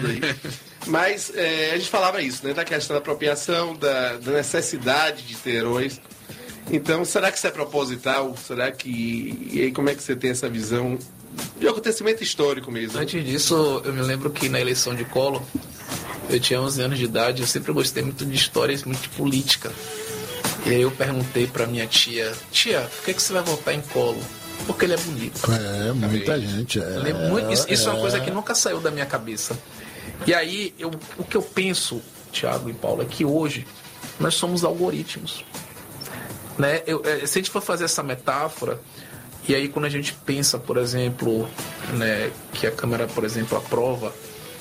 Mas a gente falava isso, né? Da questão da apropriação, da necessidade de ter heróis. Então, será que isso é proposital? Será que... E aí, como é que você tem essa visão de acontecimento histórico mesmo? Antes disso, eu me lembro que na eleição de Collor, eu tinha 11 anos de idade, eu sempre gostei muito de histórias, muito de política. E aí eu perguntei pra minha tia, por que você vai votar em Collor? Porque ele é bonito. Muita gente. Isso é uma coisa que nunca saiu da minha cabeça. E aí, o que eu penso, Thiago e Paulo, é que hoje nós somos algoritmos. Né? Se a gente for fazer essa metáfora, e aí quando a gente pensa, por exemplo, né, que a Câmara, por exemplo, aprova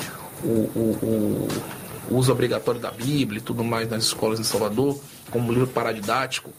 o uso obrigatório da Bíblia e tudo mais nas escolas em Salvador, como livro paradidático,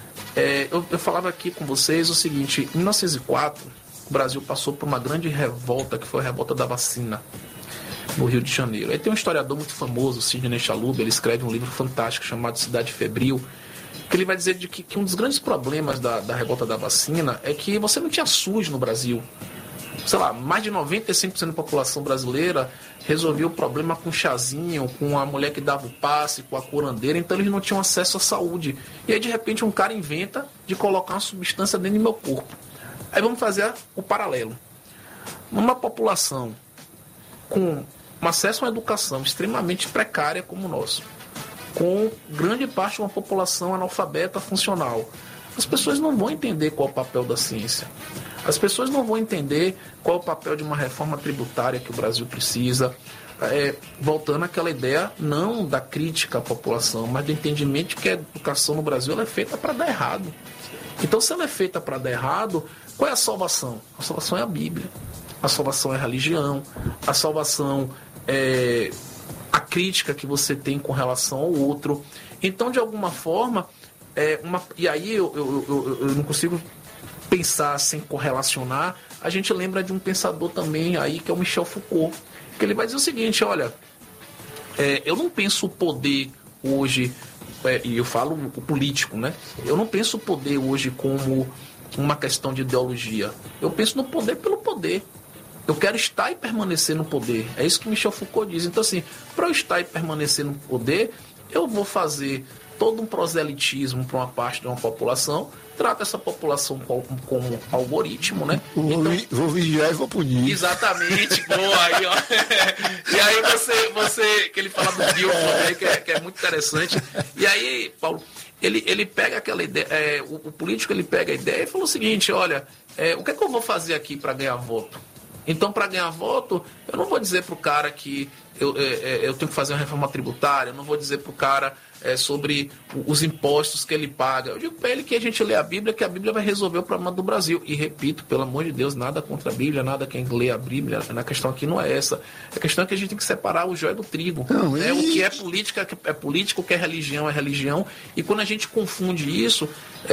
eu falava aqui com vocês o seguinte: em 1904, o Brasil passou por uma grande revolta, que foi a revolta da vacina, no Rio de Janeiro. Aí tem um historiador muito famoso, Sidney Chalub, ele escreve um livro fantástico chamado Cidade Febril, que ele vai dizer que um dos grandes problemas da revolta da vacina é que você não tinha SUS no Brasil. Sei lá, mais de 95% da população brasileira resolvia o problema com chazinho, com a mulher que dava o passe, com a curandeira, então eles não tinham acesso à saúde. E aí, de repente, um cara inventa de colocar uma substância dentro do meu corpo. Aí vamos fazer o paralelo. Numa população com um acesso a uma educação extremamente precária como o nosso, com grande parte de uma população analfabeta funcional, as pessoas não vão entender qual é o papel da ciência. As pessoas não vão entender qual é o papel de uma reforma tributária que o Brasil precisa. Voltando àquela ideia, não da crítica à população, mas do entendimento de que a educação no Brasil ela é feita para dar errado. Então, se ela é feita para dar errado, qual é a salvação? A salvação é a Bíblia. A salvação é a religião. A salvação é a crítica que você tem com relação ao outro. Então, de alguma forma, e aí eu não consigo pensar sem correlacionar. A gente lembra de um pensador também aí, que é o Michel Foucault, que ele vai dizer o seguinte: olha, eu não penso o poder hoje, e eu falo o político, né? Eu não penso o poder hoje como uma questão de ideologia. Eu penso no poder pelo poder. Eu quero estar e permanecer no poder. É isso que Michel Foucault diz. Então, assim, para eu estar e permanecer no poder, eu vou fazer todo um proselitismo para uma parte de uma população, trata essa população como algoritmo, né? Vou vigiar e vou punir. Exatamente, boa aí, ó. E aí você que ele fala do Gilson, né, que é muito interessante. E aí, Paulo, ele pega aquela ideia, o político ele pega a ideia e fala o seguinte: olha, o que é que eu vou fazer aqui para ganhar voto? Então, para ganhar voto, eu não vou dizer para o cara que eu tenho que fazer uma reforma tributária, eu não vou dizer para o cara sobre os impostos que ele paga. Eu digo para ele que a gente lê a Bíblia, que a Bíblia vai resolver o problema do Brasil. E repito, pelo amor de Deus, nada contra a Bíblia, nada quem lê a Bíblia. A questão aqui não é essa. A questão é que a gente tem que separar o joio do trigo. Não, O que é política é político, o que é religião. E quando a gente confunde isso,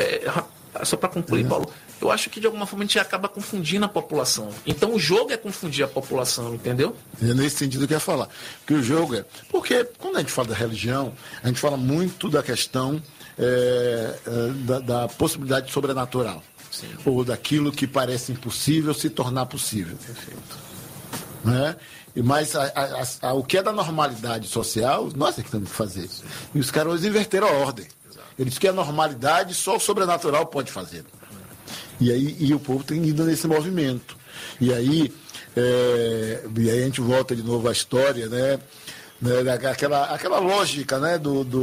só para concluir, Paulo, eu acho que de alguma forma a gente acaba confundindo a população. Então o jogo é confundir a população, entendeu? É nesse sentido que eu ia falar. Que o jogo porque quando a gente fala da religião, a gente fala muito da questão da possibilidade sobrenatural. Sim. Ou daquilo que parece impossível se tornar possível. Perfeito. Né? Mas o que é da normalidade social, nós é que temos que fazer. Sim. E os caras inverteram a ordem. Exato. Eles dizem que a normalidade só o sobrenatural pode fazer. E o povo tem ido nesse movimento. E aí a gente volta de novo à história, né? Aquela lógica, né?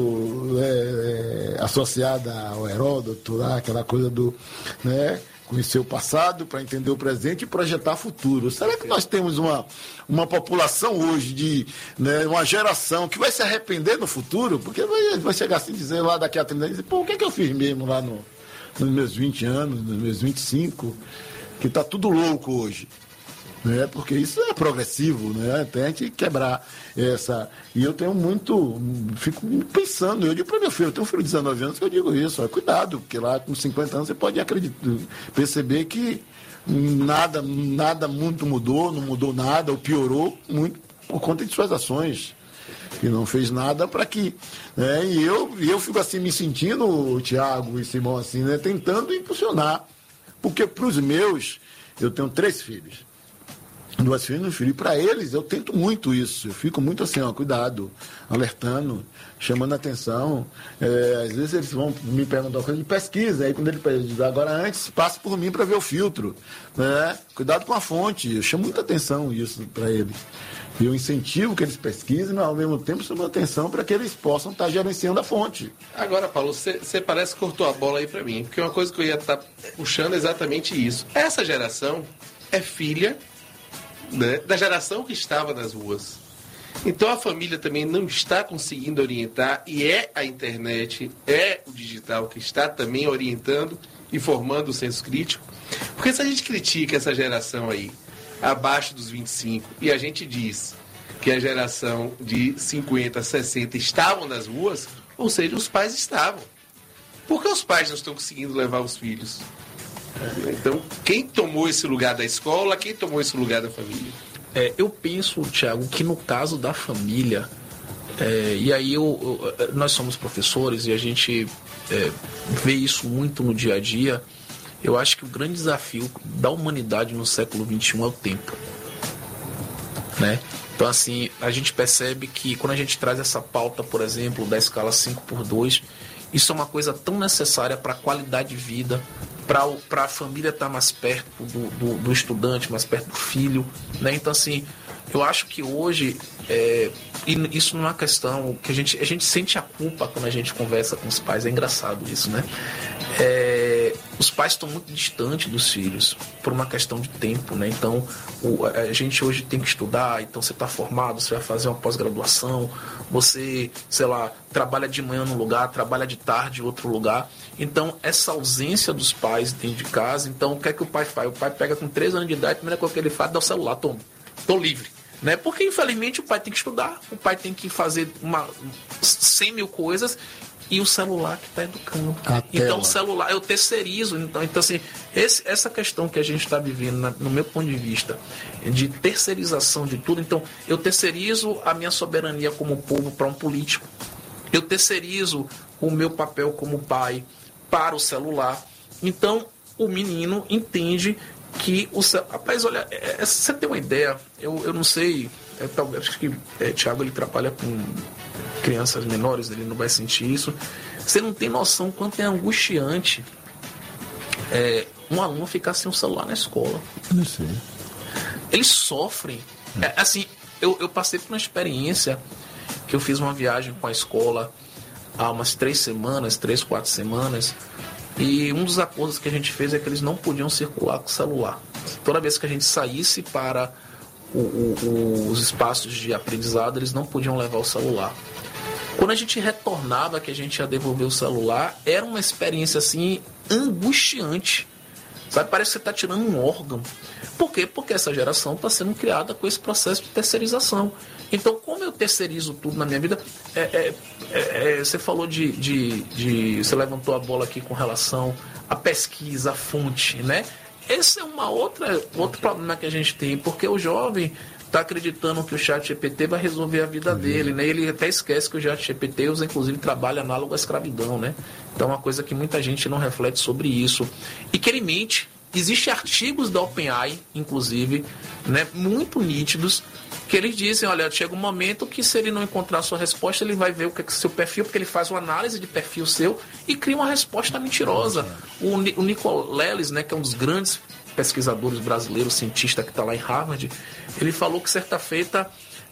Associada ao Heródoto, lá, aquela coisa do, né? Conhecer o passado para entender o presente e projetar o futuro. Será que nós temos uma população hoje né, uma geração que vai se arrepender no futuro? Porque vai chegar assim dizer lá daqui a 30 anos, pô, o que eu fiz mesmo lá nos meus 20 anos, nos meus 25, que está tudo louco hoje. Né? Porque isso é progressivo, né? Até a gente quebrar essa... E eu fico pensando, eu digo para meu filho, eu tenho um filho de 19 anos que eu digo isso, cuidado, porque lá com 50 anos você pode perceber que nada muito mudou, não mudou nada, ou piorou muito por conta de suas ações. Que não fez nada para que... Né? E eu fico assim me sentindo, Tiago e Simão, assim, né? Tentando impulsionar. Porque para os meus, eu tenho 3 filhos. duas filhas, um filho. E para eles, eu tento muito isso. Eu fico muito assim, ó, cuidado, alertando, chamando a atenção. Às vezes eles vão me perguntar uma coisa de pesquisa. Aí quando ele diz, agora antes, passe por mim para ver o filtro. Né? Cuidado com a fonte. Eu chamo muita atenção isso para eles. E eu incentivo que eles pesquisem, mas ao mesmo tempo chamo atenção para que eles possam estar gerenciando a fonte. Agora, Paulo, você parece que cortou a bola aí para mim. Porque uma coisa que eu ia estar puxando é exatamente isso. Essa geração é filha, né, da geração que estava nas ruas. Então a família também não está conseguindo orientar, e é a internet, é o digital que está também orientando e formando o senso crítico. Porque se a gente critica essa geração aí, abaixo dos 25, e a gente diz que a geração de 50, 60 estavam nas ruas, ou seja, os pais estavam. Por que os pais não estão conseguindo levar os filhos? Então, quem tomou esse lugar da escola, quem tomou esse lugar da família? Eu penso, Thiago, que no caso da família, e aí nós somos professores e a gente vê isso muito no dia a dia. Eu acho que o grande desafio da humanidade no século XXI é o tempo. Né? Então, assim, a gente percebe que quando a gente traz essa pauta, por exemplo, da escala 5x2, isso é uma coisa tão necessária para a qualidade de vida, para a família estar mais perto do estudante, mais perto do filho. Né? Então, assim, eu acho que hoje, e isso não é uma questão que a gente sente a culpa quando a gente conversa com os pais. É engraçado isso, né? Os pais estão muito distantes dos filhos por uma questão de tempo, né? Então, a gente hoje tem que estudar. Então, você está formado, você vai fazer uma pós-graduação, você, sei lá, trabalha de manhã num lugar, trabalha de tarde em outro lugar. Então, essa ausência dos pais dentro de casa, então, o que é que o pai faz? O pai pega com 3 anos de idade, a primeira coisa que ele faz é dar o celular, toma, tô livre. Né? Porque, infelizmente, o pai tem que estudar, o pai tem que fazer 100 mil coisas, e o celular que está educando. Então, o celular, eu terceirizo. Então assim, essa questão que a gente está vivendo, no meu ponto de vista, de terceirização de tudo. Então, eu terceirizo a minha soberania como povo para um político. Eu terceirizo o meu papel como pai para o celular. Então, o menino entende que o celular... Rapaz, olha, você tem uma ideia, eu não sei, talvez acho que Thiago, ele trabalha com crianças menores, ele não vai sentir isso. Você não tem noção quanto é angustiante um aluno ficar sem um celular na escola. Não sei. Eles sofrem. Assim, eu passei por uma experiência que eu fiz uma viagem com a escola há umas 3, 4 semanas, e um dos acordos que a gente fez é que eles não podiam circular com o celular. Toda vez que a gente saísse para os espaços de aprendizado, eles não podiam levar o celular. Quando a gente retornava, que a gente ia devolver o celular, era uma experiência assim angustiante. Sabe? Parece que você está tirando um órgão. Por quê? Porque essa geração está sendo criada com esse processo de terceirização. Então, como eu terceirizo tudo na minha vida, você falou você levantou a bola aqui com relação à pesquisa, à fonte, né? Esse é outro problema que a gente tem, porque o jovem está acreditando que o ChatGPT vai resolver a vida dele, né? Ele até esquece que o ChatGPT usa, inclusive, trabalho análogo à escravidão, né? Então, é uma coisa que muita gente não reflete sobre isso. E que ele mente. Existem artigos da OpenAI, inclusive, né, muito nítidos, que eles dizem, olha, chega um momento que se ele não encontrar a sua resposta, ele vai ver o que é o seu perfil, porque ele faz uma análise de perfil seu e cria uma resposta mentirosa. O Nico Leles, né, que é um dos grandes pesquisadores brasileiros, cientista que está lá em Harvard, ele falou que certa feita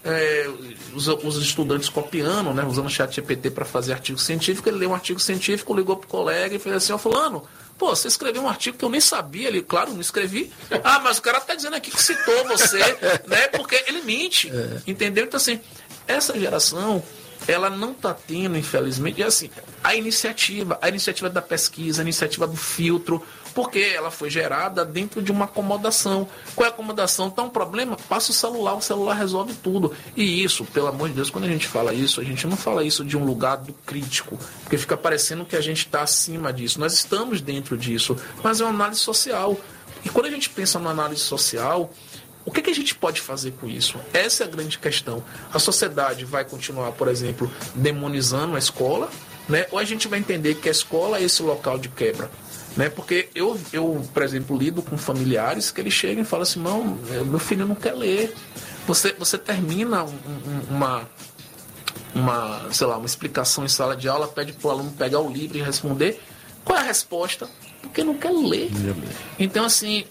os estudantes copiando, né, usando o ChatGPT para fazer artigo científico, ele leu um artigo científico, ligou pro colega e fez assim, ó, fulano, pô, você escreveu um artigo que eu nem sabia, ele, claro, não escrevi. Ah, mas o cara tá dizendo aqui que citou você, né? Porque ele mente, entendeu? Então, assim, essa geração, ela não tá tendo, infelizmente, e assim, a iniciativa da pesquisa, a iniciativa do filtro, porque ela foi gerada dentro de uma acomodação. Qual é a acomodação? Tá um problema? Passa o celular resolve tudo. E isso, pelo amor de Deus, quando a gente fala isso, a gente não fala isso de um lugar do crítico, porque fica parecendo que a gente está acima disso. Nós estamos dentro disso, mas é uma análise social. E quando a gente pensa numa análise social, o que a gente pode fazer com isso? Essa é a grande questão. A sociedade vai continuar, por exemplo, demonizando a escola, né? Ou a gente vai entender que a escola é esse local de quebra? Né? Porque eu, por exemplo, lido com familiares que eles chegam e falam assim, não, meu filho não quer ler. Você termina sei lá, uma explicação em sala de aula, pede para o aluno pegar o livro e responder. Qual é a resposta? Porque não quer ler. Então, assim,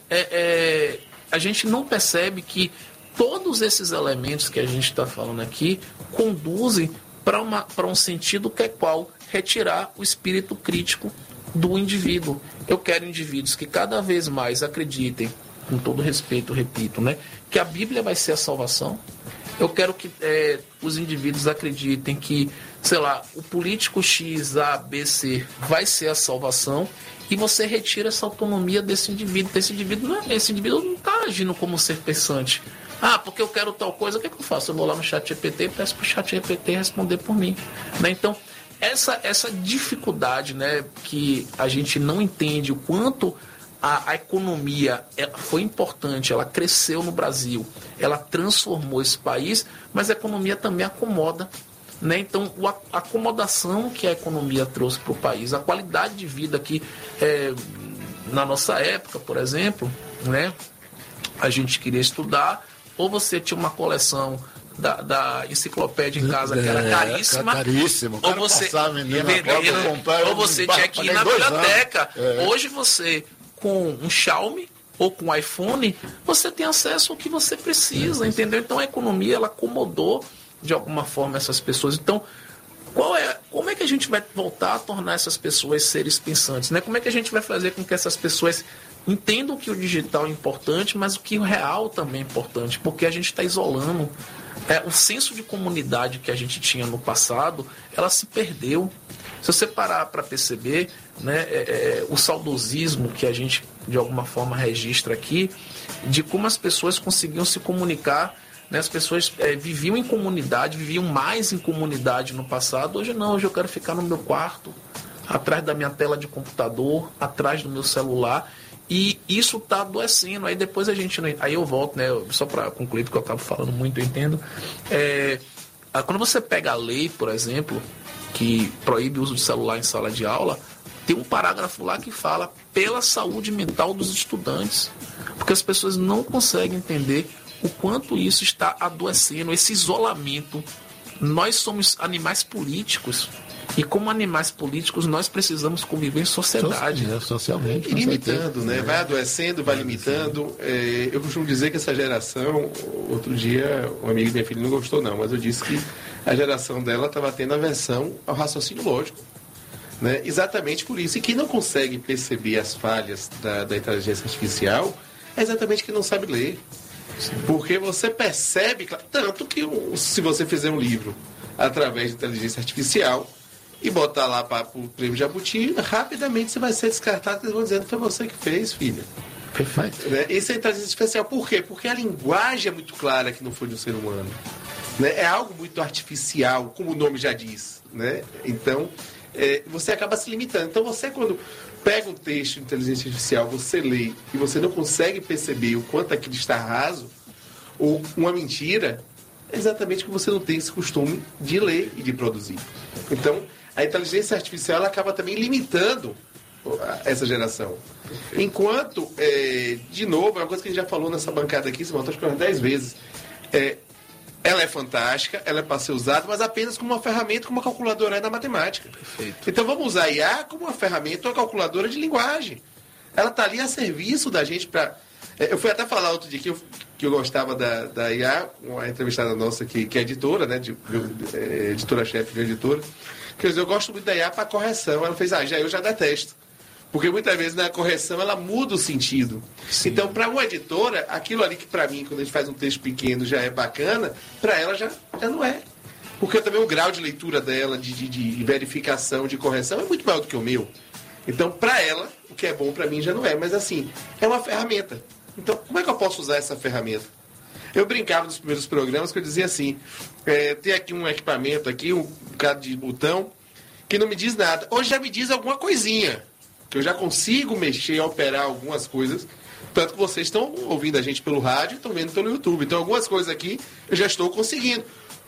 a gente não percebe que todos esses elementos que a gente está falando aqui conduzem para um sentido que é qual? Retirar o espírito crítico do indivíduo. Eu quero indivíduos que cada vez mais acreditem, com todo respeito, repito, né, que a Bíblia vai ser a salvação. Eu quero que os indivíduos acreditem que, sei lá, o político X, A, B, C vai ser a salvação, e você retira essa autonomia desse indivíduo. Esse indivíduo não está agindo como um ser pensante. Ah, porque eu quero tal coisa, o que é que eu faço? Eu vou lá no chat GPT e peço para o chat GPT responder por mim. Né? Então, essa dificuldade, né, que a gente não entende o quanto a economia foi importante, ela cresceu no Brasil, ela transformou esse país, mas a economia também acomoda. Né? Então, a acomodação que a economia trouxe para o país, a qualidade de vida que, na nossa época, por exemplo, né, a gente queria estudar, ou você tinha uma coleção da enciclopédia em casa que era caríssima, ou você tinha que ir na biblioteca. Hoje você, com um Xiaomi ou com um iPhone, você tem acesso ao que você precisa, entendeu? Então a economia, ela acomodou de alguma forma essas pessoas. Então, como é que a gente vai voltar a tornar essas pessoas seres pensantes, né? Como é que a gente vai fazer com que essas pessoas entendam que o digital é importante, mas o que o real também é importante, porque a gente está isolando. O senso de comunidade que a gente tinha no passado, ela se perdeu. Se você parar para perceber, né, o saudosismo que a gente de alguma forma registra aqui, de como as pessoas conseguiam se comunicar, né, as pessoas viviam em comunidade, viviam mais em comunidade no passado. Hoje não, hoje eu quero ficar no meu quarto, atrás da minha tela de computador, atrás do meu celular. E isso está adoecendo. Aí depois aí eu volto, né? Só para concluir, porque eu acabo falando muito, eu entendo. Quando você pega a lei, por exemplo, que proíbe o uso de celular em sala de aula, tem um parágrafo lá que fala pela saúde mental dos estudantes. Porque as pessoas não conseguem entender o quanto isso está adoecendo, esse isolamento. Nós somos animais políticos. E como animais políticos, nós precisamos conviver em sociedade. Socialmente. E limitando, né? Vai adoecendo, vai limitando. Eu costumo dizer que essa geração, outro dia, um amigo da minha filha não gostou não, mas eu disse que a geração dela estava tendo aversão ao raciocínio lógico. Né? Exatamente por isso. E quem não consegue perceber as falhas da inteligência artificial é exatamente quem não sabe ler. Sim. Porque você percebe, tanto que se você fizer um livro através de inteligência artificial e botar lá para o prêmio Jabuti, rapidamente você vai ser descartado, eles vão dizendo que foi você que fez, filha. Perfeito. Né? Isso é inteligência artificial. Por quê? Porque a linguagem é muito clara que não foi de um ser humano. Né? É algo muito artificial, como o nome já diz. Né? Então, você acaba se limitando. Então, você quando pega um texto de inteligência artificial, você lê e você não consegue perceber o quanto aquilo está raso, ou uma mentira, é exatamente que você não tem esse costume de ler e de produzir. Então, a inteligência artificial ela acaba também limitando essa geração. Enquanto, de novo, é uma coisa que a gente já falou nessa bancada aqui, acho que umas 10 vezes, ela é fantástica, ela é para ser usada, mas apenas como uma ferramenta, como uma calculadora na matemática. Perfeito. Então vamos usar a IA como uma ferramenta, uma calculadora de linguagem. Ela está ali a serviço da gente para... Eu fui até falar outro dia que eu gostava da IA, uma entrevistada nossa que é editora, né, editora-chefe de editora, que eu gosto muito da IA para correção. Ela fez, eu já detesto. Porque muitas vezes na correção ela muda o sentido. Sim. Então, para uma editora, aquilo ali que para mim, quando a gente faz um texto pequeno, já é bacana, para ela já não é. Porque também o grau de leitura dela, de verificação, de correção, é muito maior do que o meu. Então, para ela, o que é bom para mim já não é. Mas assim, é uma ferramenta. Então, como é que eu posso usar essa ferramenta? Eu brincava nos primeiros programas que eu dizia assim, tem aqui um equipamento, aqui, um bocado de botão, que não me diz nada. Hoje já me diz alguma coisinha, que eu já consigo mexer, operar algumas coisas, tanto que vocês estão ouvindo a gente pelo rádio e estão vendo pelo YouTube. Então, algumas coisas aqui eu já estou conseguindo.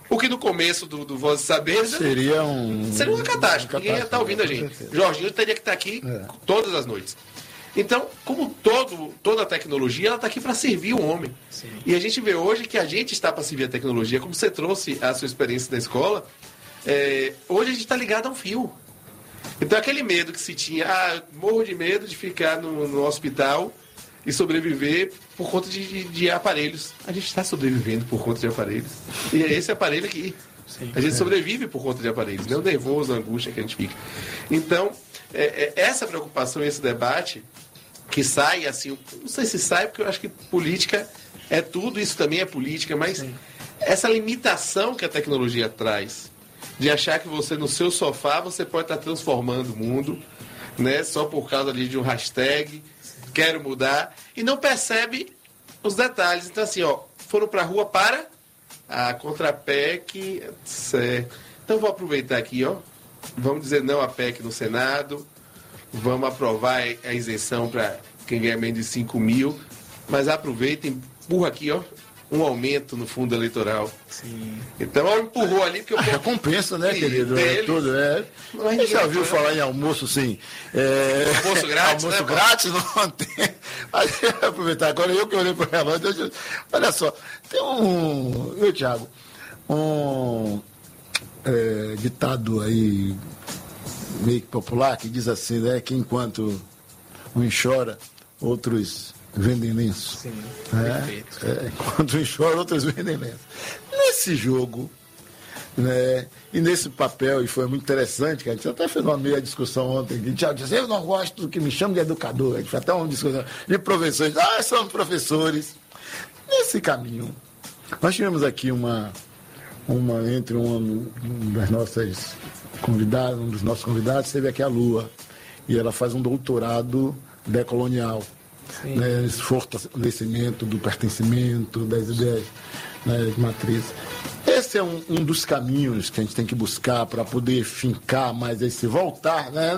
O que no começo do Voz de Saber seria uma catástrofe. Ninguém ia estar ouvindo a gente. Jorginho teria que estar aqui todas as noites. Então, como toda a tecnologia, ela está aqui para servir o homem. Sim. E a gente vê hoje que a gente está para servir a tecnologia. Como você trouxe a sua experiência da escola, hoje a gente está ligado a um fio. Então, aquele medo que se tinha, morro de medo de ficar no hospital e sobreviver por conta de aparelhos. A gente está sobrevivendo por conta de aparelhos. E é esse aparelho aqui. Sim, a gente sobrevive por conta de aparelhos, não o nervoso, a angústia que a gente fica. Então, essa preocupação, esse debate, que sai assim, não sei se sai, porque eu acho que política é tudo, isso também é política, mas sim, essa limitação que a tecnologia traz, de achar que você no seu sofá, você pode estar transformando o mundo, né, só por causa ali de um hashtag, quero mudar, e não percebe os detalhes. Então assim, foram para a rua para a contra a PEC, certo. Então vou aproveitar aqui, vamos dizer não à PEC no Senado, vamos aprovar a isenção para quem ganha menos de 5 mil, mas aproveitem, empurra aqui, um aumento no fundo eleitoral. Sim. Então, empurrou ali, porque eu... recompensa, né, querido? Tudo, Você já ouviu falar em almoço, sim? Almoço grátis, almoço grátis, não tem. Mas, aproveitar, agora eu que olhei para o relógio, olha só, tem Tiago, ditado aí, meio que popular, que diz assim, né, que enquanto uns chora, outros vendem lenço. Sim, perfeito. Enquanto uns choram, outros vendem lenço. Nesse jogo, né, e nesse papel, e foi muito interessante, que a gente até fez uma meia discussão ontem, que Tiago disse, eu não gosto do que me chamam de educador, a gente fez até uma discussão de professores, somos professores. Nesse caminho, nós tivemos aqui entre um das nossas convidadas, um dos nossos convidados, teve aqui a Lua, e ela faz um doutorado decolonial, né, fortalecimento do pertencimento, das ideias, né, de matriz. Esse é um dos caminhos que a gente tem que buscar para poder fincar mais esse voltar, né?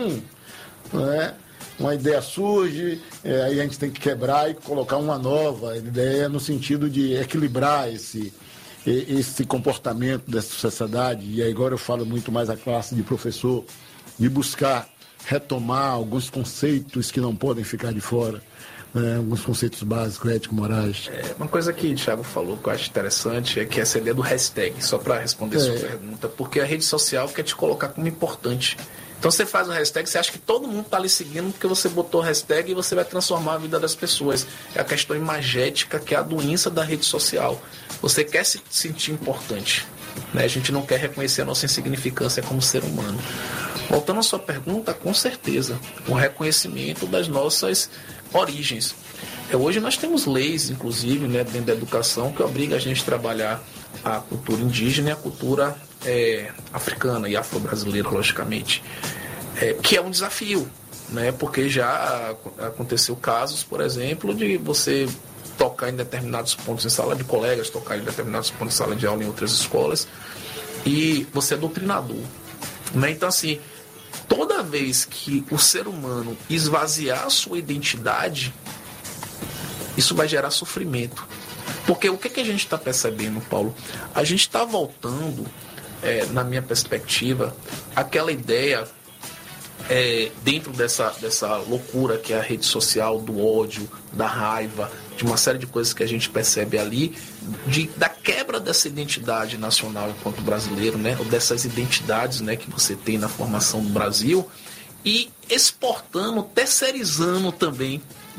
Uma ideia surge, aí a gente tem que quebrar e colocar uma nova ideia no sentido de equilibrar esse comportamento dessa sociedade, e agora eu falo muito mais a classe de professor, de buscar retomar alguns conceitos que não podem ficar de fora, né? Alguns conceitos básicos, ético-morais. Uma coisa que o Thiago falou que eu acho interessante é que essa ideia do hashtag, só para responder sua pergunta, porque a rede social quer te colocar como importante. Então você faz um hashtag, você acha que todo mundo está ali seguindo porque você botou o hashtag e você vai transformar a vida das pessoas. É a questão imagética, que é a doença da rede social. Você quer se sentir importante, né? A gente não quer reconhecer a nossa insignificância como ser humano. Voltando à sua pergunta, com certeza, o reconhecimento das nossas origens. Hoje nós temos leis, inclusive, né, dentro da educação, que obrigam a gente a trabalhar a cultura indígena e a cultura africana e afro-brasileira, logicamente, que é um desafio, né, porque já aconteceu casos, por exemplo, de você tocar em determinados pontos em sala de colegas, tocar em determinados pontos em sala de aula em outras escolas, e você é doutrinador, né? Então, assim, toda vez que o ser humano esvaziar a sua identidade, isso vai gerar sofrimento. Porque o que a gente está percebendo, Paulo? A gente está voltando, na minha perspectiva, aquela ideia, dentro dessa loucura que é a rede social, do ódio, da raiva, de uma série de coisas que a gente percebe ali, da quebra dessa identidade nacional enquanto brasileiro, né? Ou dessas identidades, né, que você tem na formação do Brasil, e terceirizando também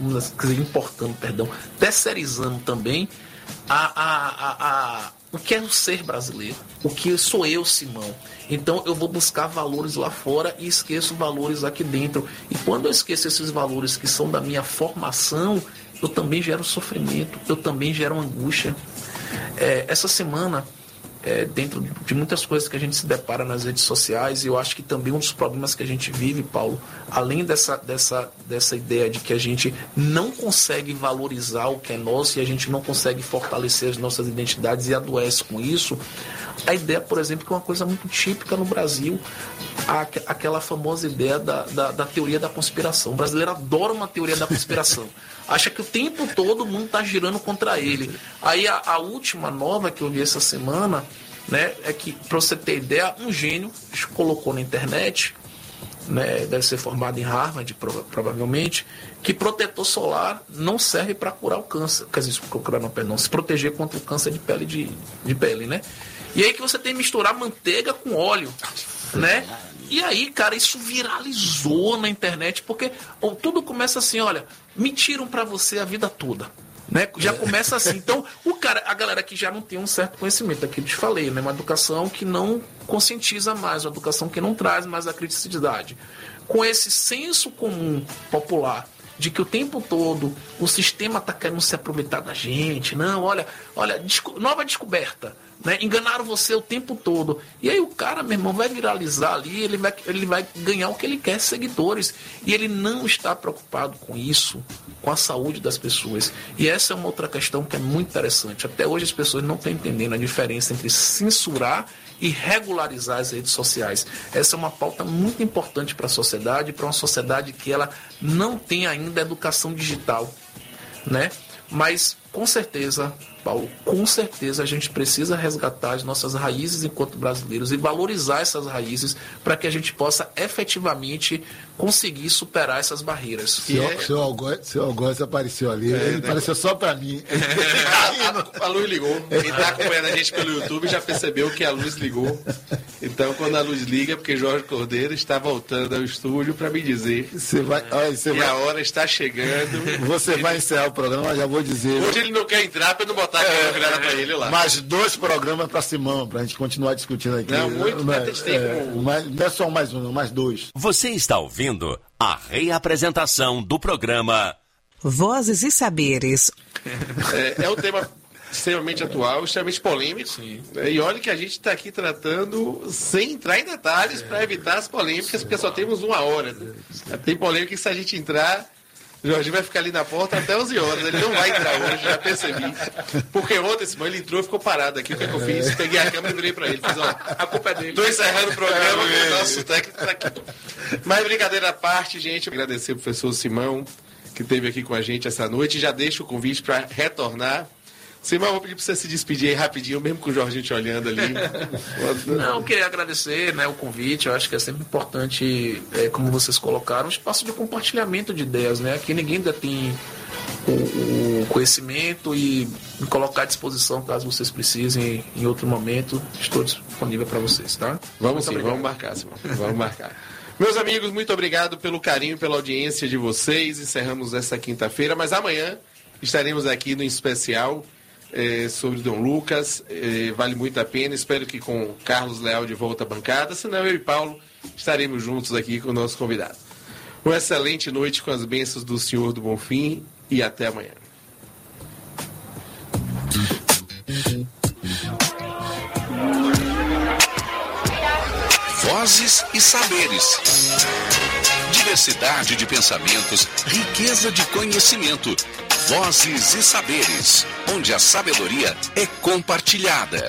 o que é o ser brasileiro, o que sou eu, Simão. Então eu vou buscar valores lá fora e esqueço valores aqui dentro. E quando eu esqueço esses valores que são da minha formação, eu também gero sofrimento, eu também gero angústia. Essa semana, dentro de muitas coisas que a gente se depara nas redes sociais, eu acho que também um dos problemas que a gente vive, Paulo, além dessa ideia de que a gente não consegue valorizar o que é nosso e a gente não consegue fortalecer as nossas identidades e adoece com isso, a ideia, por exemplo, que é uma coisa muito típica no Brasil, aquela famosa ideia da teoria da conspiração. O brasileiro adora uma teoria da conspiração. Acha que o tempo todo o mundo está girando contra ele. Aí a última nova que eu vi essa semana né, é que, para você ter ideia, um gênio colocou na internet, né, deve ser formado em Harvard, provavelmente, que protetor solar não serve para curar o câncer. Quer dizer, se proteger contra o câncer de pele, né? E aí que você tem que misturar manteiga com óleo, né? E aí, cara, isso viralizou na internet, porque tudo começa assim, olha, mentiram para você a vida toda. Né? Já começa assim. Então, a galera que já não tem um certo conhecimento, aqui eu te falei, né? Uma educação que não conscientiza mais, uma educação que não traz mais a criticidade. Com esse senso comum popular de que o tempo todo o sistema está querendo se aproveitar da gente, não, olha, nova descoberta, né? Enganaram você o tempo todo. E aí o cara, meu irmão, vai viralizar ali, ele vai ganhar o que ele quer, seguidores. E ele não está preocupado com isso, com a saúde das pessoas. E essa é uma outra questão que é muito interessante. Até hoje as pessoas não estão entendendo a diferença entre censurar e regularizar as redes sociais. Essa é uma pauta muito importante para a sociedade, para uma sociedade que ela não tem ainda educação digital, né? Mas, com certeza, Paulo, com certeza a gente precisa resgatar as nossas raízes enquanto brasileiros e valorizar essas raízes para que a gente possa efetivamente conseguir superar essas barreiras. Seu Algoz apareceu ali, ele apareceu só para mim. A luz ligou. Quem está acompanhando a gente pelo YouTube já percebeu que a luz ligou. Então, quando a luz liga, é porque Jorge Cordeiro está voltando ao estúdio para me dizer que a hora está chegando. Você vai encerrar o programa, já vou dizer. Hoje ele não quer entrar para não botar a câmera para ele lá. Mais 2 programas para Simão, para a gente continuar discutindo aqui. Não, muito, não é só mais um, não, mais 2. Você está ouvindo a reapresentação do programa Vozes e Saberes. É um tema extremamente atual, extremamente polêmico. Sim. E olha que a gente está aqui tratando sem entrar em detalhes para evitar as polêmicas, porque só temos 1 hora. Né? Tem polêmica que se a gente entrar, o Jorginho vai ficar ali na porta até 11 horas. Ele não vai entrar hoje, já percebi. Porque ontem, Simão, ele entrou e ficou parado aqui. O que eu fiz? Peguei a câmera e virei para ele. Fiz, a culpa é dele. Estou encerrando o programa, o nosso técnico está aqui. Mas brincadeira à parte, gente. Agradecer ao professor Simão, que esteve aqui com a gente essa noite. Já deixo o convite para retornar. Simão, vou pedir para você se despedir aí rapidinho, mesmo com o Jorginho te olhando ali. Não, eu queria agradecer, né, o convite. Eu acho que é sempre importante, como vocês colocaram, um espaço de compartilhamento de ideias, né? Aqui ninguém ainda tem o conhecimento e me colocar à disposição caso vocês precisem em outro momento. Estou disponível para vocês, tá? Vamos sim, vamos marcar, Simão. Vamos marcar. Meus amigos, muito obrigado pelo carinho, pela audiência de vocês. Encerramos essa quinta-feira, mas amanhã estaremos aqui no especial sobre Dom Lucas. Vale muito a pena. Espero que com Carlos Leal de volta à bancada, senão eu e Paulo estaremos juntos aqui com o nosso convidado. Uma excelente noite com as bênçãos do Senhor do Bonfim e até amanhã. Vozes e Saberes. Diversidade de pensamentos, riqueza de conhecimento. Vozes e Saberes, onde a sabedoria é compartilhada.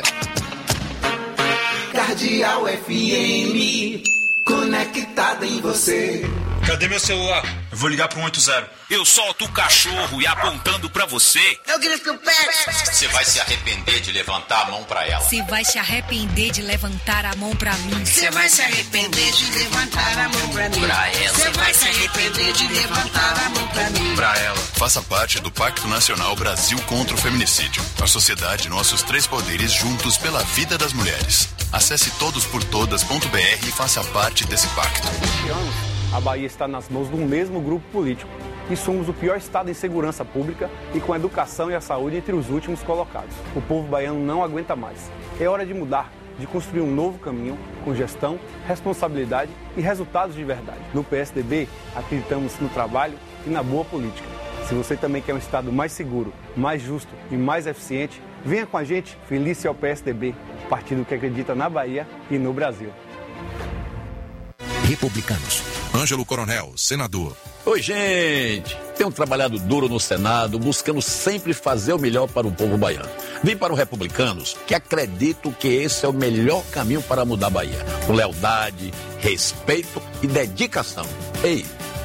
Cardeal FM, conectada em você. Cadê meu celular? Eu vou ligar pro 180. Eu solto o cachorro e apontando pra você. Eu grito o pé. Você vai se arrepender de levantar a mão pra ela. Você vai se arrepender de levantar a mão pra mim. Você vai se arrepender de levantar a mão pra mim. Pra ela. Você vai se arrepender de levantar a mão pra mim. Pra ela. Faça parte do Pacto Nacional Brasil contra o Feminicídio. A sociedade, nossos 3 poderes juntos pela vida das mulheres. Acesse todosportodas.br e faça parte desse pacto. A Bahia está nas mãos do mesmo grupo político e somos o pior estado em segurança pública e com a educação e a saúde entre os últimos colocados. O povo baiano não aguenta mais. É hora de mudar, de construir um novo caminho com gestão, responsabilidade e resultados de verdade. No PSDB, acreditamos no trabalho e na boa política. Se você também quer um estado mais seguro, mais justo e mais eficiente, venha com a gente, feliz ao PSDB, partido que acredita na Bahia e no Brasil. Republicanos. Ângelo Coronel, senador. Oi, gente! Tenho trabalhado duro no Senado, buscando sempre fazer o melhor para o povo baiano. Vim para o Republicanos, que acredito que esse é o melhor caminho para mudar a Bahia. Com lealdade, respeito e dedicação. Ei,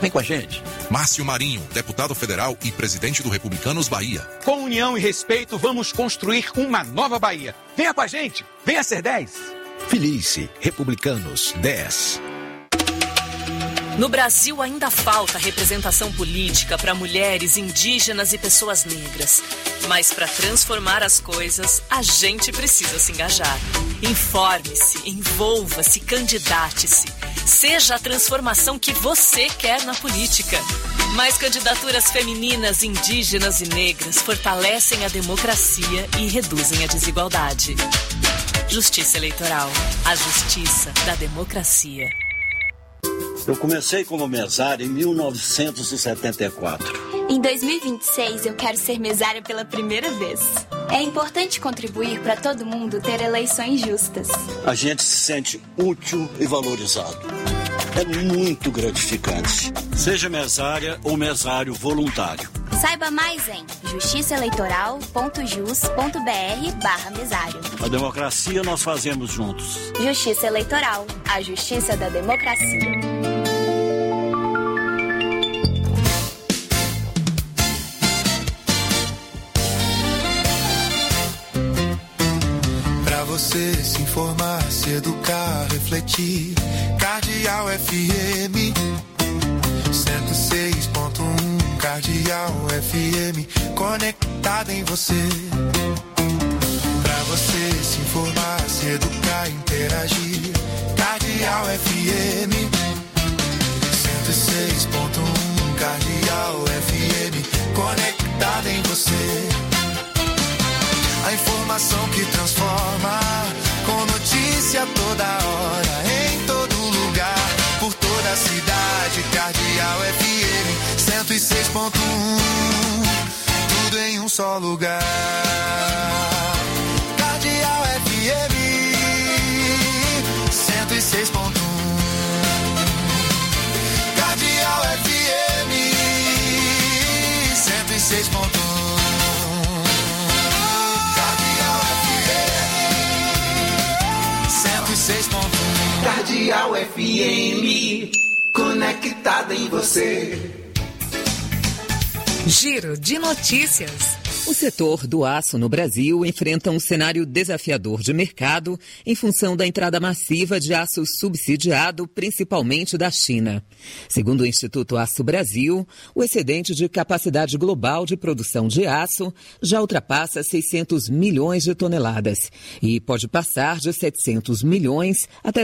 Vem com a gente. Márcio Marinho, deputado federal e presidente do Republicanos Bahia. Com união e respeito, vamos construir uma nova Bahia. Venha com a gente, venha ser 10. Filize, Republicanos 10. No Brasil ainda falta representação política para mulheres, indígenas e pessoas negras. Mas para transformar as coisas, a gente precisa se engajar. Informe-se, envolva-se, candidate-se. Seja a transformação que você quer na política. Mais candidaturas femininas, indígenas e negras fortalecem a democracia e reduzem a desigualdade. Justiça Eleitoral. A justiça da democracia. Eu comecei como mesário em 1974. Em 2026, eu quero ser mesária pela primeira vez. É importante contribuir para todo mundo ter eleições justas. A gente se sente útil e valorizado. É muito gratificante. Seja mesária ou mesário voluntário. Saiba mais em justiçaeleitoral.jus.br/mesário. A democracia nós fazemos juntos. Justiça Eleitoral. A justiça da democracia. Você se informar, se educar, refletir. Cardeal FM 106.1. Cardeal FM conectada em você. Pra você se informar, se educar, interagir. Cardeal FM 106.1. Cardeal FM conectada em você. A informação que transforma, com notícia toda hora, em todo lugar, por toda a cidade. Cardeal FM 106.1, tudo em um só lugar. Cardeal FM 106.1. Cardeal FM 106.1. Cardeal FM, conectada em você. Giro de notícias. O setor do aço no Brasil enfrenta um cenário desafiador de mercado em função da entrada massiva de aço subsidiado, principalmente da China. Segundo o Instituto Aço Brasil, o excedente de capacidade global de produção de aço já ultrapassa 600 milhões de toneladas e pode passar de 700 milhões até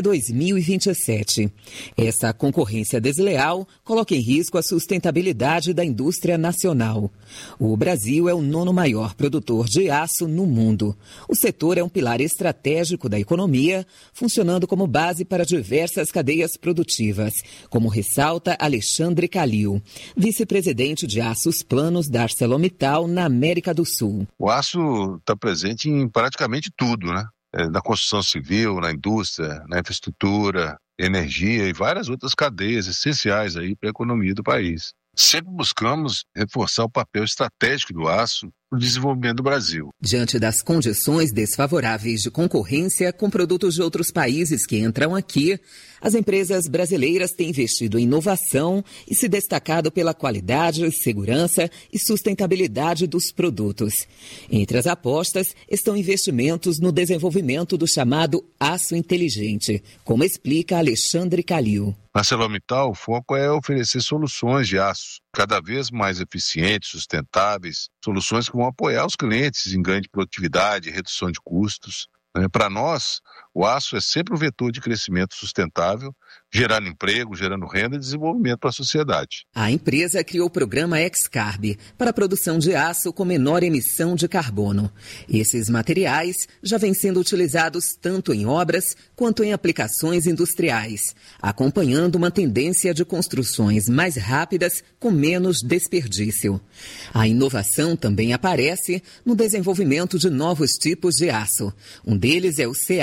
2027. Essa concorrência desleal coloca em risco a sustentabilidade da indústria nacional. O Brasil é o nono maior produtor de aço no mundo. O setor é um pilar estratégico da economia, funcionando como base para diversas cadeias produtivas, como ressalta Alexandre Calil, vice-presidente de aços planos da ArcelorMittal na América do Sul. O aço está presente em praticamente tudo, né? Na construção civil, na indústria, na infraestrutura, energia e várias outras cadeias essenciais aí para a economia do país. Sempre buscamos reforçar o papel estratégico do aço no desenvolvimento do Brasil. Diante das condições desfavoráveis de concorrência com produtos de outros países que entram aqui, as empresas brasileiras têm investido em inovação e se destacado pela qualidade, segurança e sustentabilidade dos produtos. Entre as apostas estão investimentos no desenvolvimento do chamado aço inteligente, como explica Alexandre Calil. Na ArcelorMittal, o foco é oferecer soluções de aço cada vez mais eficientes, sustentáveis, soluções que vão apoiar os clientes em ganho de produtividade e redução de custos. Para nós, o aço é sempre um vetor de crescimento sustentável, gerando emprego, gerando renda e desenvolvimento para a sociedade. A empresa criou o programa X-Carb para a produção de aço com menor emissão de carbono. Esses materiais já vêm sendo utilizados tanto em obras quanto em aplicações industriais, acompanhando uma tendência de construções mais rápidas com menos desperdício. A inovação também aparece no desenvolvimento de novos tipos de aço. Um deles é o CA70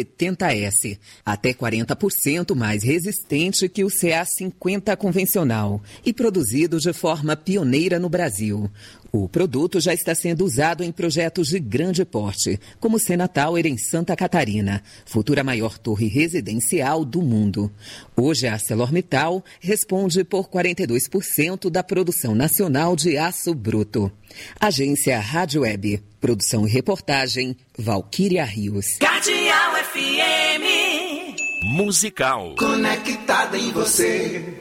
CA70S, até 40% mais resistente que o CA50 convencional e produzido de forma pioneira no Brasil. O produto já está sendo usado em projetos de grande porte, como o Sena Tower em Santa Catarina, futura maior torre residencial do mundo. Hoje, a ArcelorMittal responde por 42% da produção nacional de aço bruto. Agência Rádio Web. Produção e reportagem, Valquíria Rios. Cardeal FM. Musical. Conectada em você.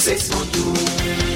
96.1.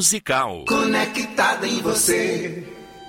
Musical. Conectada em você.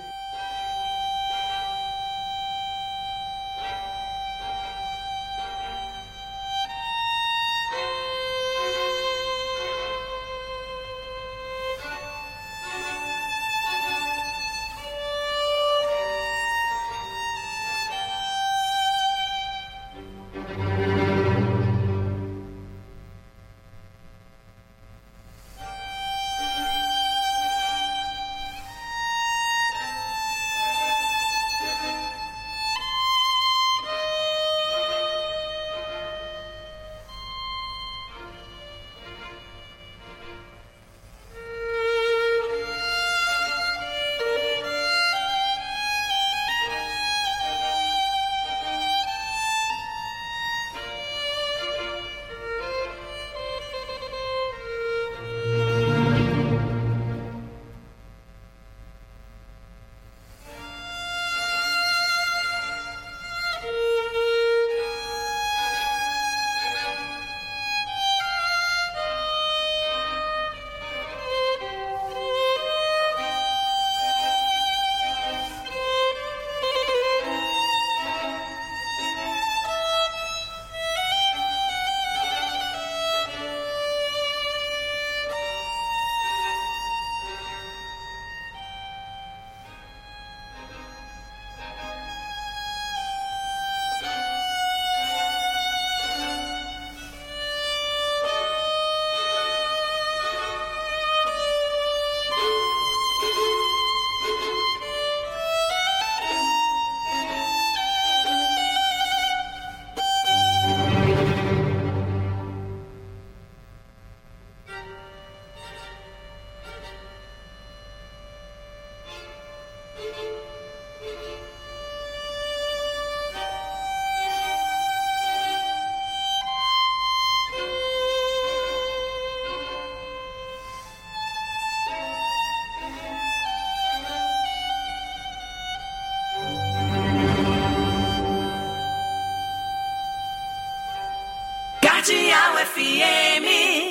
Cardeal FM.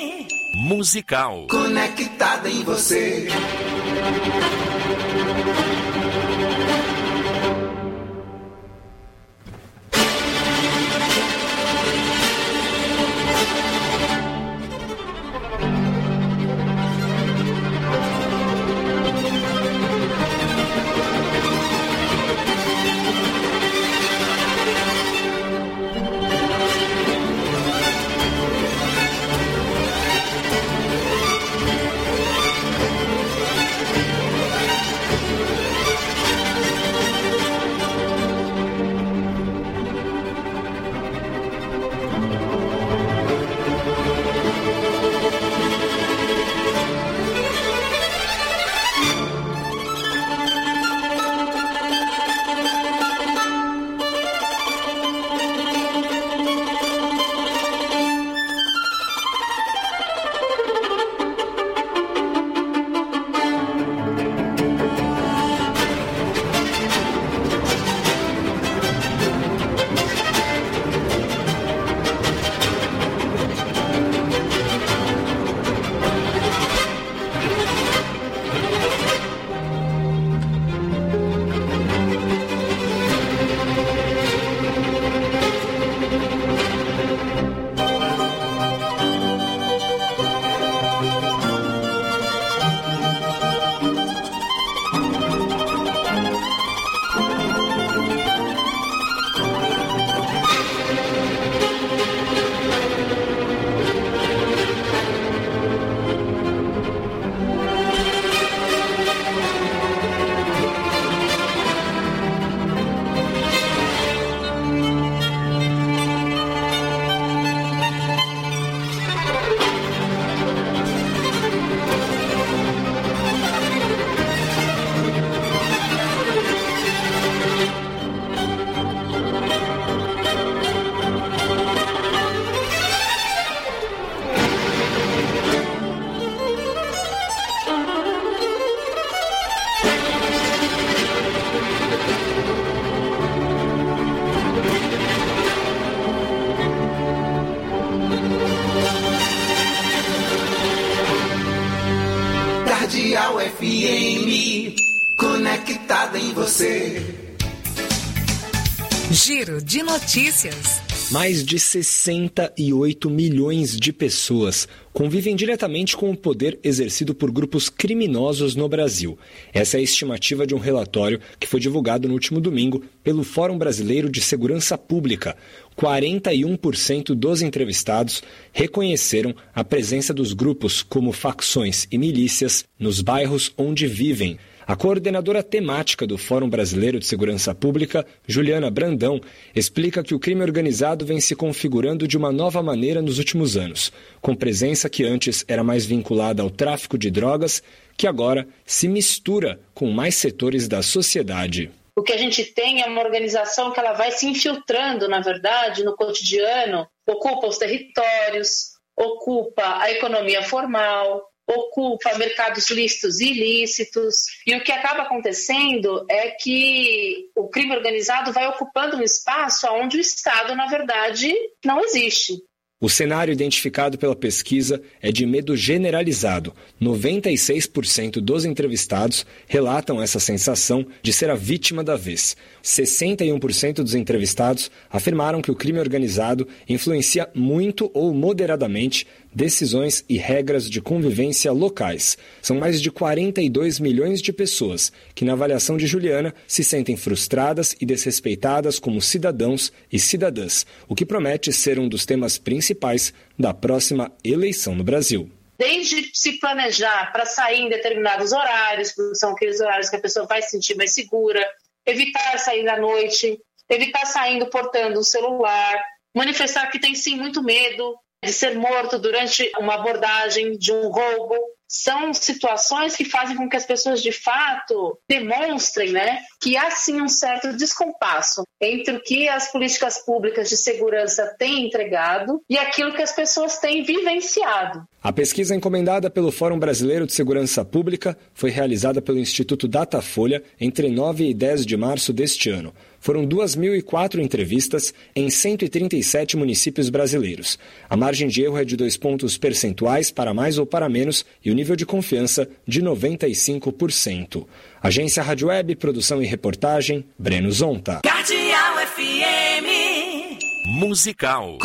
Musical. Conectada em você. FM, conectada em você. Giro de notícias. Mais de 68 milhões de pessoas convivem diretamente com o poder exercido por grupos criminosos no Brasil. Essa é a estimativa de um relatório que foi divulgado no último domingo pelo Fórum Brasileiro de Segurança Pública. 41% dos entrevistados reconheceram a presença dos grupos como facções e milícias nos bairros onde vivem. A coordenadora temática do Fórum Brasileiro de Segurança Pública, Juliana Brandão, explica que o crime organizado vem se configurando de uma nova maneira nos últimos anos, com presença que antes era mais vinculada ao tráfico de drogas, que agora se mistura com mais setores da sociedade. O que a gente tem é uma organização que ela vai se infiltrando, na verdade, no cotidiano, ocupa os territórios, ocupa a economia formal, ocupa mercados lícitos e ilícitos. E o que acaba acontecendo é que o crime organizado vai ocupando um espaço onde o Estado, na verdade, não existe. O cenário identificado pela pesquisa é de medo generalizado. 96% dos entrevistados relatam essa sensação de ser a vítima da vez. 61% dos entrevistados afirmaram que o crime organizado influencia muito ou moderadamente decisões e regras de convivência locais. São mais de 42 milhões de pessoas que, na avaliação de Juliana, se sentem frustradas e desrespeitadas como cidadãos e cidadãs, o que promete ser um dos temas principais da próxima eleição no Brasil. Desde se planejar para sair em determinados horários, porque são aqueles horários que a pessoa vai se sentir mais segura, evitar sair à noite, evitar saindo portando um celular, manifestar que tem sim muito medo de ser morto durante uma abordagem de um roubo. São situações que fazem com que as pessoas, de fato, demonstrem, que há sim um certo descompasso entre o que as políticas públicas de segurança têm entregado e aquilo que as pessoas têm vivenciado. A pesquisa encomendada pelo Fórum Brasileiro de Segurança Pública foi realizada pelo Instituto Datafolha entre 9 e 10 de março deste ano. Foram 2.004 entrevistas em 137 municípios brasileiros. A margem de erro é de 2 pontos percentuais para mais ou para menos e o nível de confiança de 95%. Agência Rádio Web, produção e reportagem, Breno Zonta. Cardeal FM Musical.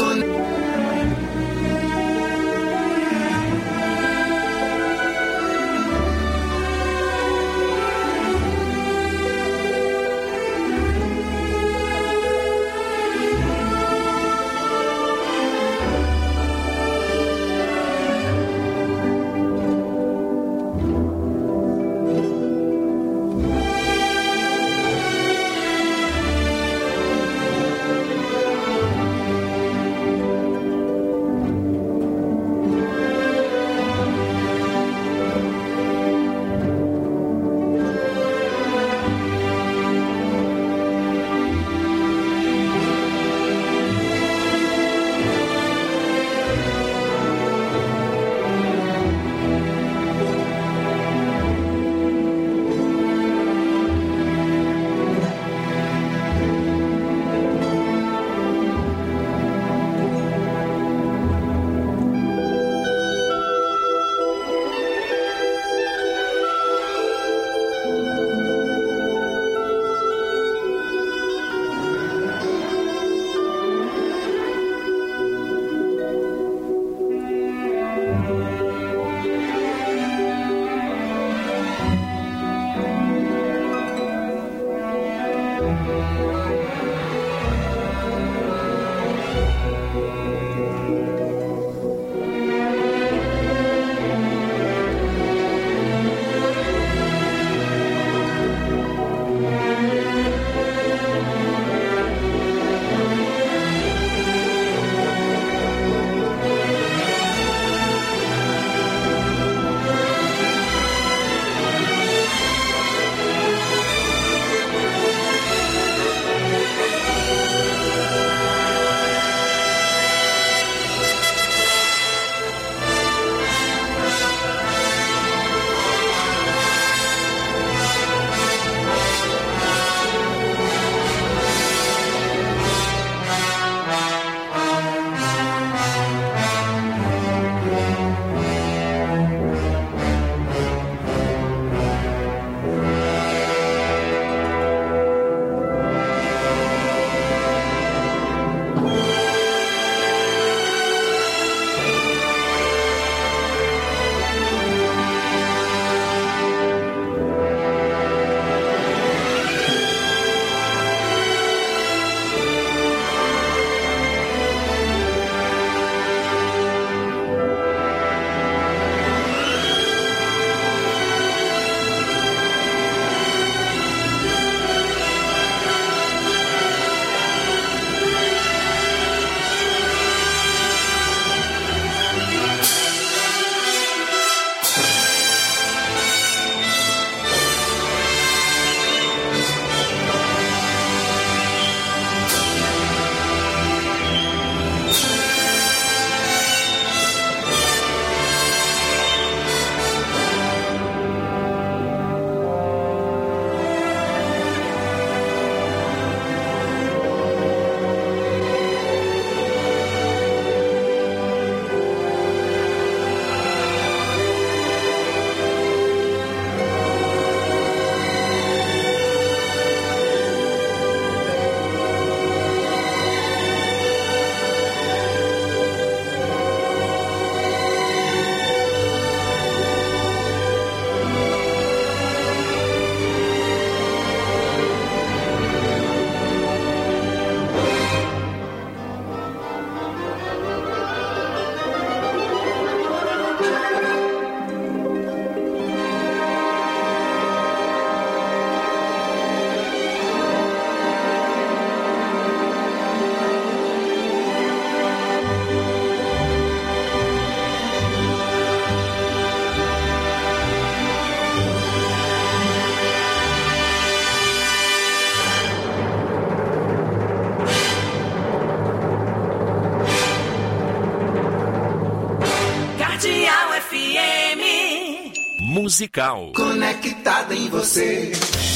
musical. Conectada em você.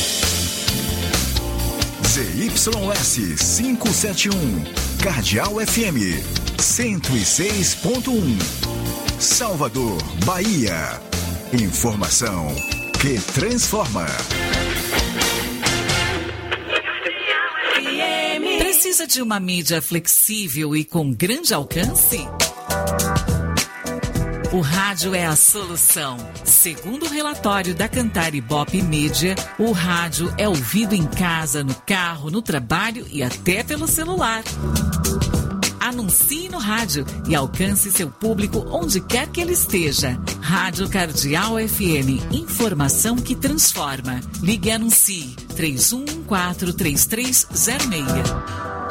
ZYS 571, Cardeal FM 106.1, Salvador, Bahia. Informação que transforma. Precisa de uma mídia flexível e com grande alcance? O rádio é a solução. Segundo o relatório da Cantar Ibope Mídia, o rádio é ouvido em casa, no carro, no trabalho e até pelo celular. Anuncie no rádio e alcance seu público onde quer que ele esteja. Rádio Cardeal FM, informação que transforma. Ligue e anuncie 31143306.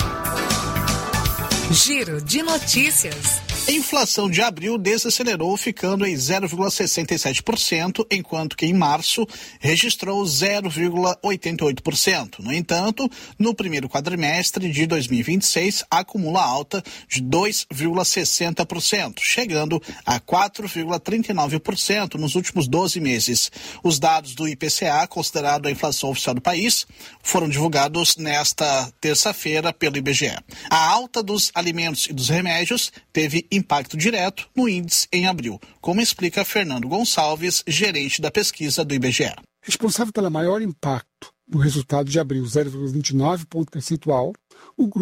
Giro de notícias. A inflação de abril desacelerou, ficando em 0,67%, enquanto que em março registrou 0,88%. No entanto, no primeiro quadrimestre de 2026, acumula alta de 2,60%, chegando a 4,39% nos últimos 12 meses. Os dados do IPCA, considerado a inflação oficial do país, foram divulgados nesta terça-feira pelo IBGE. A alta dos alimentos e dos remédios teve impacto direto no índice em abril, como explica Fernando Gonçalves, gerente da pesquisa do IBGE. Responsável pelo maior impacto no resultado de abril, 0,29 ponto percentual, o grupo